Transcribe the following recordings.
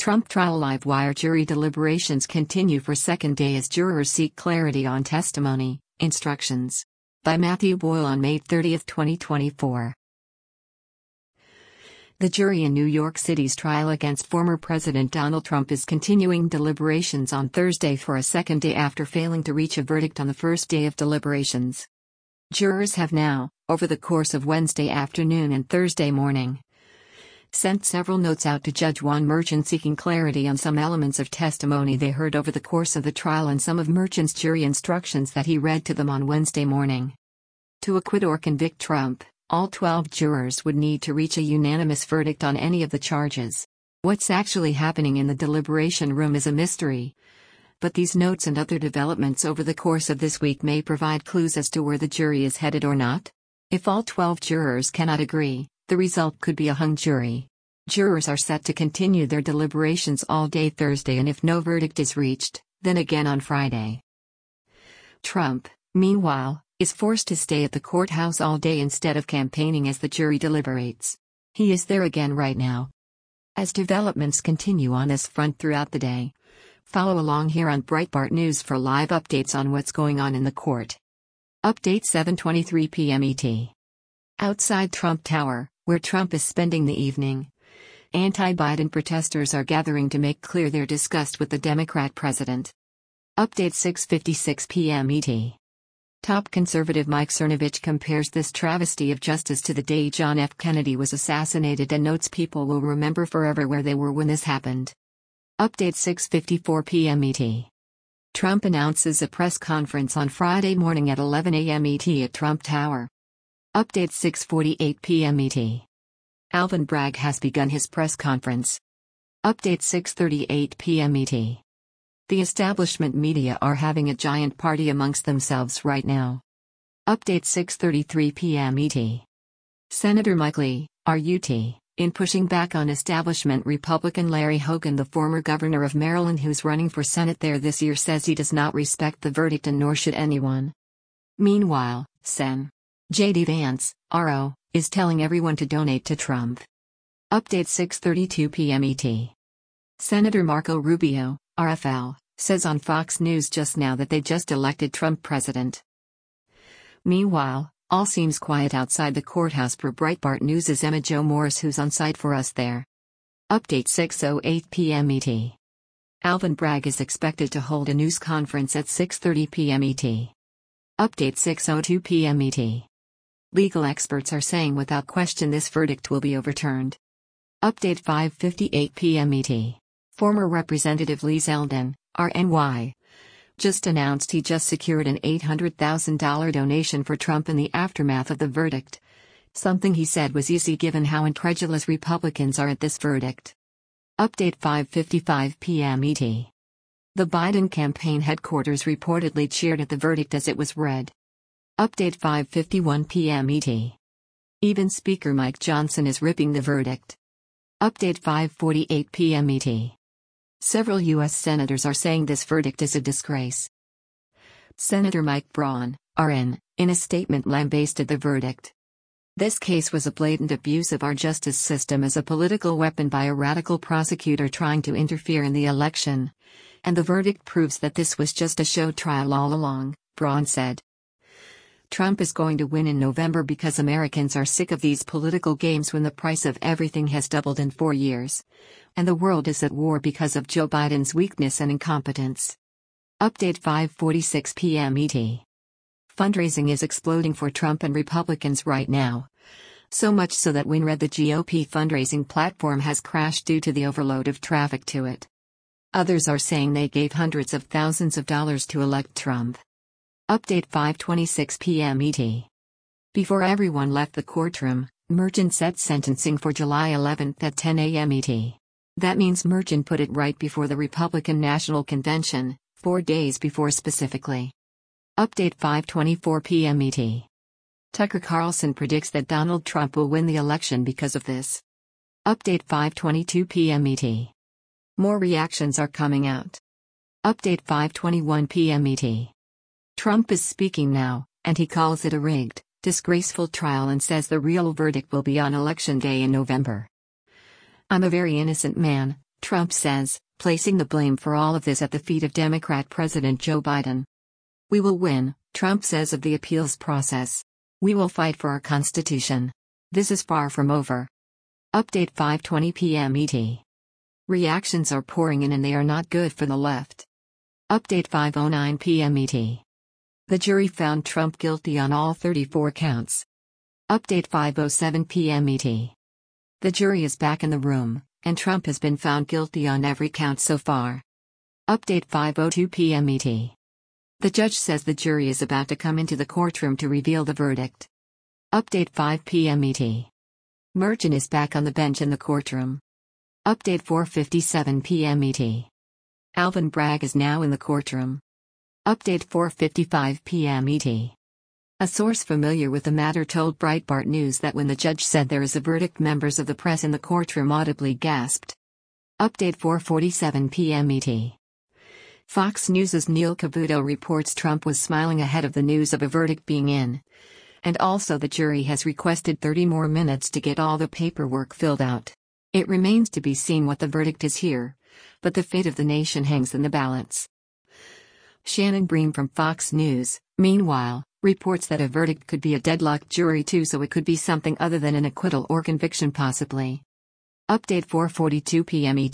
Trump trial live-wire jury deliberations continue for second day as jurors seek clarity on testimony, instructions. By Matthew Boyle on May 30, 2024. The jury in New York City's trial against former President Donald Trump is continuing deliberations on Thursday for a second day after failing to reach a verdict on the first day of deliberations. Jurors have now, over the course of Wednesday afternoon and Thursday morning, sent several notes out to Judge Juan Merchan seeking clarity on some elements of testimony they heard over the course of the trial and some of Merchan's jury instructions that he read to them on Wednesday morning. To acquit or convict Trump, all 12 jurors would need to reach a unanimous verdict on any of the charges. What's actually happening in the deliberation room is a mystery. But these notes and other developments over the course of this week may provide clues as to where the jury is headed or not. If all 12 jurors cannot agree, the result could be a hung jury. Jurors are set to continue their deliberations all day Thursday, and if no verdict is reached, then again on Friday. Trump, meanwhile, is forced to stay at the courthouse all day instead of campaigning as the jury deliberates. He is there again right now. As developments continue on this front throughout the day, follow along here on Breitbart News for live updates on what's going on in the court. Update 7:23 p.m. ET. Outside Trump Tower, where Trump is spending the evening, anti-Biden protesters are gathering to make clear their disgust with the Democrat president. Update 6:56 p.m. ET. Top conservative Mike Cernovich compares this travesty of justice to the day John F. Kennedy was assassinated and notes people will remember forever where they were when this happened. Update 6:54 p.m. ET. Trump announces a press conference on Friday morning at 11 a.m. ET at Trump Tower. Update 6:48 p.m. ET. Alvin Bragg has begun his press conference. Update 6:38 p.m. ET. The establishment media are having a giant party amongst themselves right now. Update 6:33 p.m. ET. Senator Mike Lee, RUT, in pushing back on establishment Republican Larry Hogan, the former governor of Maryland who's running for Senate there this year, says he does not respect the verdict and nor should anyone. Meanwhile, Sen. J.D. Vance, RO, is telling everyone to donate to Trump. Update 6:32 p.m. ET. Senator Marco Rubio, RFL, says on Fox News just now that they just elected Trump president. Meanwhile, all seems quiet outside the courthouse for Breitbart News' Emma Jo Morris, who's on site for us there. Update 6:08 p.m. ET. Alvin Bragg is expected to hold a news conference at 6:30 p.m. ET. Update 6:02 p.m. ET. Legal experts are saying without question this verdict will be overturned. Update 5:58 p.m. ET. Former Representative Lee Zeldin, RNY, just announced he just secured an $800,000 donation for Trump in the aftermath of the verdict. Something he said was easy given how incredulous Republicans are at this verdict. Update 5:55 p.m. ET. The Biden campaign headquarters reportedly cheered at the verdict as it was read. Update 5:51 p.m. ET. Even Speaker Mike Johnson is ripping the verdict. Update 5:48 p.m. ET. Several U.S. senators are saying this verdict is a disgrace. Senator Mike Braun, RN, in a statement lambasted the verdict. This case was a blatant abuse of our justice system as a political weapon by a radical prosecutor trying to interfere in the election. And the verdict proves that this was just a show trial all along, Braun said. Trump is going to win in November because Americans are sick of these political games when the price of everything has doubled in 4 years. And the world is at war because of Joe Biden's weakness and incompetence. Update 5:46 p.m. ET. Fundraising is exploding for Trump and Republicans right now. So much so that WinRed, the GOP fundraising platform, has crashed due to the overload of traffic to it. Others are saying they gave hundreds of thousands of dollars to elect Trump. Update 5:26 p.m. ET. Before everyone left the courtroom, Merchan set sentencing for July 11th at 10 a.m. ET. That means Merchan put it right before the Republican National Convention, 4 days before specifically. Update 5:24 p.m. ET. Tucker Carlson predicts that Donald Trump will win the election because of this. Update 5:22 p.m. ET. More reactions are coming out. Update 5:21 p.m. ET. Trump is speaking now, and he calls it a rigged, disgraceful trial and says the real verdict will be on Election Day in November. I'm a very innocent man, Trump says, placing the blame for all of this at the feet of Democrat President Joe Biden. "We will win," Trump says of the appeals process. "We will fight for our Constitution. This is far from over." Update 5:20 p.m. ET. Reactions are pouring in and they are not good for the left. Update 5:09 p.m. ET. The jury found Trump guilty on all 34 counts. Update 5:07 p.m. ET. The jury is back in the room, and Trump has been found guilty on every count so far. Update 5:02 p.m. ET. The judge says the jury is about to come into the courtroom to reveal the verdict. Update 5 p.m. ET. Merchan is back on the bench in the courtroom. Update 4:57 p.m. ET. Alvin Bragg is now in the courtroom. Update 4:55 p.m. ET. A source familiar with the matter told Breitbart News that when the judge said there is a verdict, members of the press in the courtroom audibly gasped. Update 4:47 p.m. ET. Fox News' Neil Cavuto reports Trump was smiling ahead of the news of a verdict being in. And also the jury has requested 30 more minutes to get all the paperwork filled out. It remains to be seen what the verdict is here, but the fate of the nation hangs in the balance. Shannon Bream from Fox News, meanwhile, reports that a verdict could be a deadlocked jury too, so it could be something other than an acquittal or conviction possibly. Update 4:42 p.m. ET.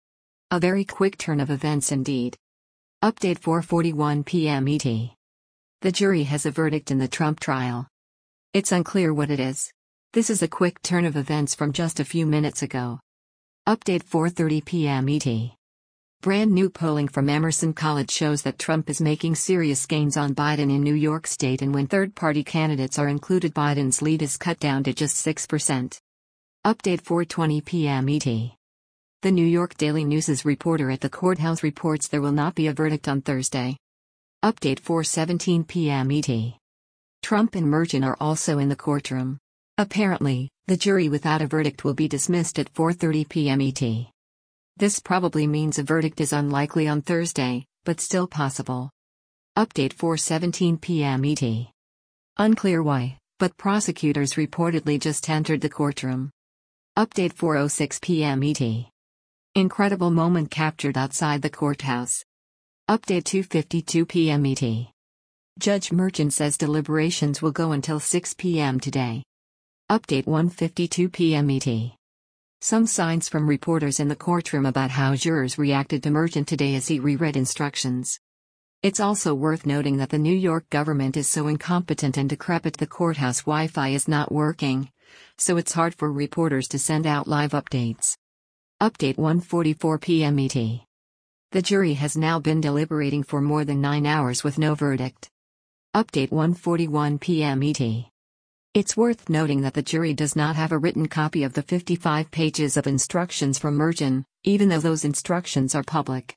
A very quick turn of events indeed. Update 4:41 p.m. ET. The jury has a verdict in the Trump trial. It's unclear what it is. This is a quick turn of events from just a few minutes ago. Update 4:30 p.m. ET. Brand new polling from Emerson College shows that Trump is making serious gains on Biden in New York State, and when third-party candidates are included, Biden's lead is cut down to just 6%. Update 4:20 p.m. ET. The New York Daily News' reporter at the courthouse reports there will not be a verdict on Thursday. Update 4:17 p.m. ET. Trump and Merchan are also in the courtroom. Apparently, the jury without a verdict will be dismissed at 4:30 p.m. ET. This probably means a verdict is unlikely on Thursday, but still possible. Update 4:17 p.m. ET. Unclear why, but prosecutors reportedly just entered the courtroom. Update 4:06 p.m. ET. Incredible moment captured outside the courthouse. Update 2:52 p.m. ET. Judge Merchan says deliberations will go until 6 p.m. today. Update 1:52 p.m. ET. Some signs from reporters in the courtroom about how jurors reacted to Merchan today as he reread instructions. It's also worth noting that the New York government is so incompetent and decrepit the courthouse Wi-Fi is not working, so it's hard for reporters to send out live updates. Update 1:44 p.m. ET. The jury has now been deliberating for more than 9 hours with no verdict. Update 1:41 p.m. ET. It's worth noting that the jury does not have a written copy of the 55 pages of instructions from Merchan, even though those instructions are public.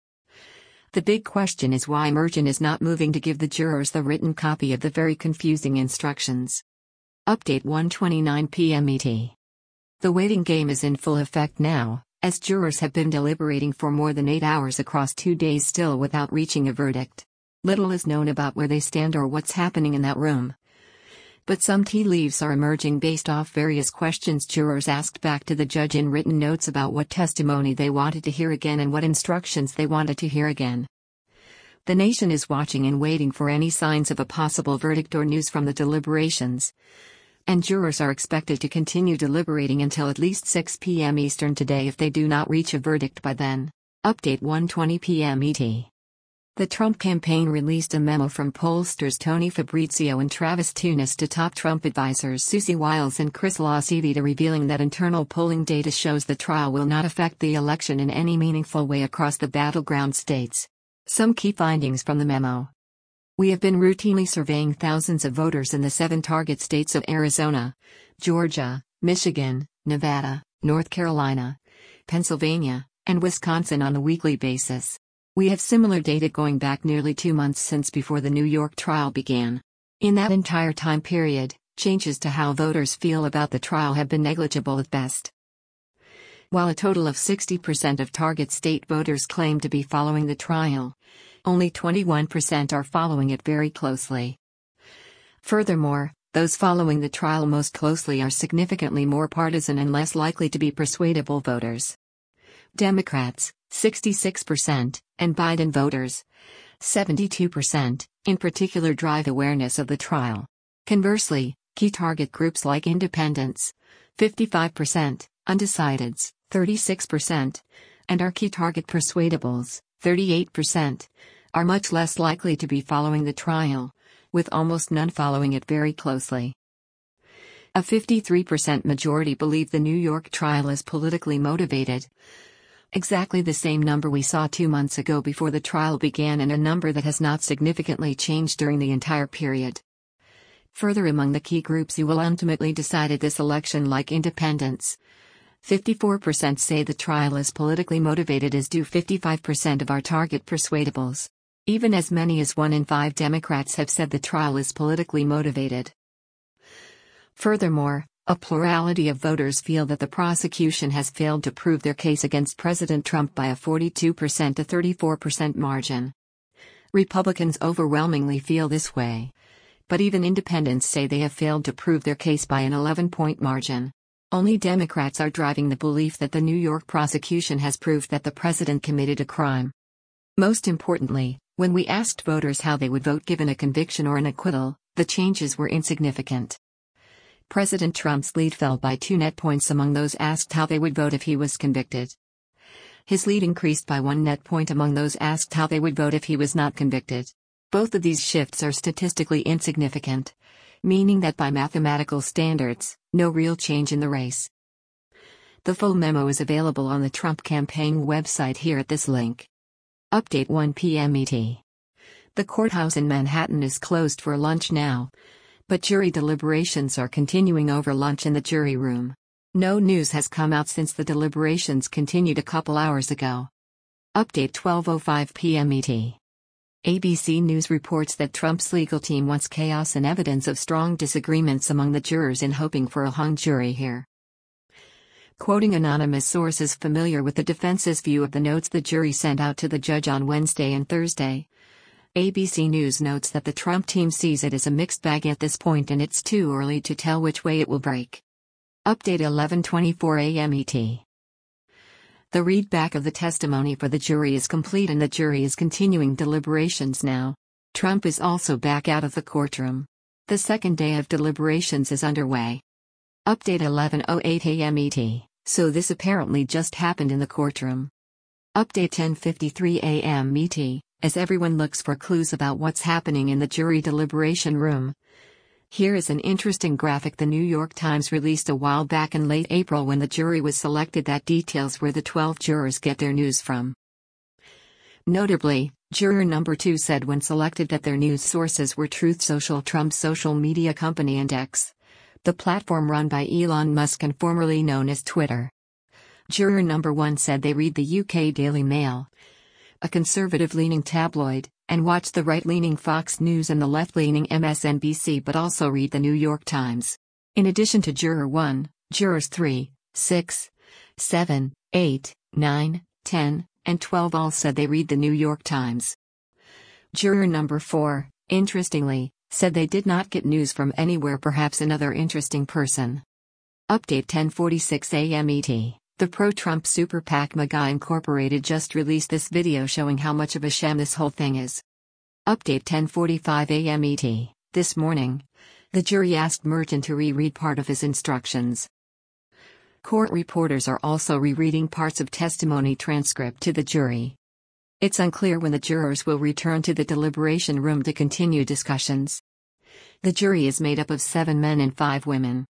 The big question is why Merchan is not moving to give the jurors the written copy of the very confusing instructions. Update 1:29 p.m. ET. The waiting game is in full effect now, as jurors have been deliberating for more than 8 hours across 2 days still without reaching a verdict. Little is known about where they stand or what's happening in that room. But some tea leaves are emerging based off various questions jurors asked back to the judge in written notes about what testimony they wanted to hear again and what instructions they wanted to hear again. The nation is watching and waiting for any signs of a possible verdict or news from the deliberations. And jurors are expected to continue deliberating until at least 6 p.m. Eastern today if they do not reach a verdict by then. Update 1:20 p.m. ET. The Trump campaign released a memo from pollsters Tony Fabrizio and Travis Tunis to top Trump advisors Susie Wiles and Chris LaCivita, revealing that internal polling data shows the trial will not affect the election in any meaningful way across the battleground states. Some key findings from the memo. We have been routinely surveying thousands of voters in the 7 target states of Arizona, Georgia, Michigan, Nevada, North Carolina, Pennsylvania, and Wisconsin on a weekly basis. We have similar data going back nearly 2 months since before the New York trial began. In that entire time period, changes to how voters feel about the trial have been negligible at best. While a total of 60% of target state voters claim to be following the trial, only 21% are following it very closely. Furthermore, those following the trial most closely are significantly more partisan and less likely to be persuadable voters. Democrats, 66%, and Biden voters, 72%, in particular drive awareness of the trial. Conversely, key target groups like independents, 55%, undecideds, 36%, and our key target persuadables, 38%, are much less likely to be following the trial, with almost none following it very closely. A 53% majority believe the New York trial is politically motivated, exactly the same number we saw 2 months ago before the trial began, and a number that has not significantly changed during the entire period. Further, among the key groups who will ultimately decide this election, like independents, 54% say the trial is politically motivated, as do 55% of our target persuadables. Even as many as 1 in 5 Democrats have said the trial is politically motivated. Furthermore, a plurality of voters feel that the prosecution has failed to prove their case against President Trump by a 42% to 34% margin. Republicans overwhelmingly feel this way, but even independents say they have failed to prove their case by an 11-point margin. Only Democrats are driving the belief that the New York prosecution has proved that the president committed a crime. Most importantly, when we asked voters how they would vote given a conviction or an acquittal, the changes were insignificant. President Trump's lead fell by 2 net points among those asked how they would vote if he was convicted. His lead increased by 1 net point among those asked how they would vote if he was not convicted. Both of these shifts are statistically insignificant, meaning that by mathematical standards, no real change in the race. The full memo is available on the Trump campaign website here at this link. Update 1 p.m. ET. The courthouse in Manhattan is closed for lunch now, but jury deliberations are continuing over lunch in the jury room. No news has come out since the deliberations continued a couple hours ago. Update 12:05 p.m. ET. ABC News reports that Trump's legal team wants chaos and evidence of strong disagreements among the jurors in hoping for a hung jury here. Quoting anonymous sources familiar with the defense's view of the notes the jury sent out to the judge on Wednesday and Thursday, ABC News notes that the Trump team sees it as a mixed bag at this point, and it's too early to tell which way it will break. Update 11:24 a.m. ET. The readback of the testimony for the jury is complete and the jury is continuing deliberations now. Trump is also back out of the courtroom. The second day of deliberations is underway. Update 11:08 a.m. ET. So this apparently just happened in the courtroom. Update 10:53 a.m. ET. As everyone looks for clues about what's happening in the jury deliberation room. Here is an interesting graphic the New York Times released a while back in late April when the jury was selected that details where the 12 jurors get their news from. Notably, juror number 2 said when selected that their news sources were Truth Social, Trump's social media company, and X, the platform run by Elon Musk and formerly known as Twitter. Juror number 1 said they read the UK Daily Mail, a conservative-leaning tabloid, and watch the right-leaning Fox News and the left-leaning MSNBC, but also read the New York Times. In addition to Juror 1, Jurors 3, 6, 7, 8, 9, 10, and 12 all said they read the New York Times. Juror number 4, interestingly, said they did not get news from anywhere. Perhaps another interesting person. Update 10:46 a.m. ET. The pro-Trump super PAC MAGA Incorporated just released this video showing how much of a sham this whole thing is. Update 10:45 a.m. ET. This morning, the jury asked Merton to reread part of his instructions. Court reporters are also rereading parts of testimony transcript to the jury. It's unclear when the jurors will return to the deliberation room to continue discussions. The jury is made up of 7 men and 5 women.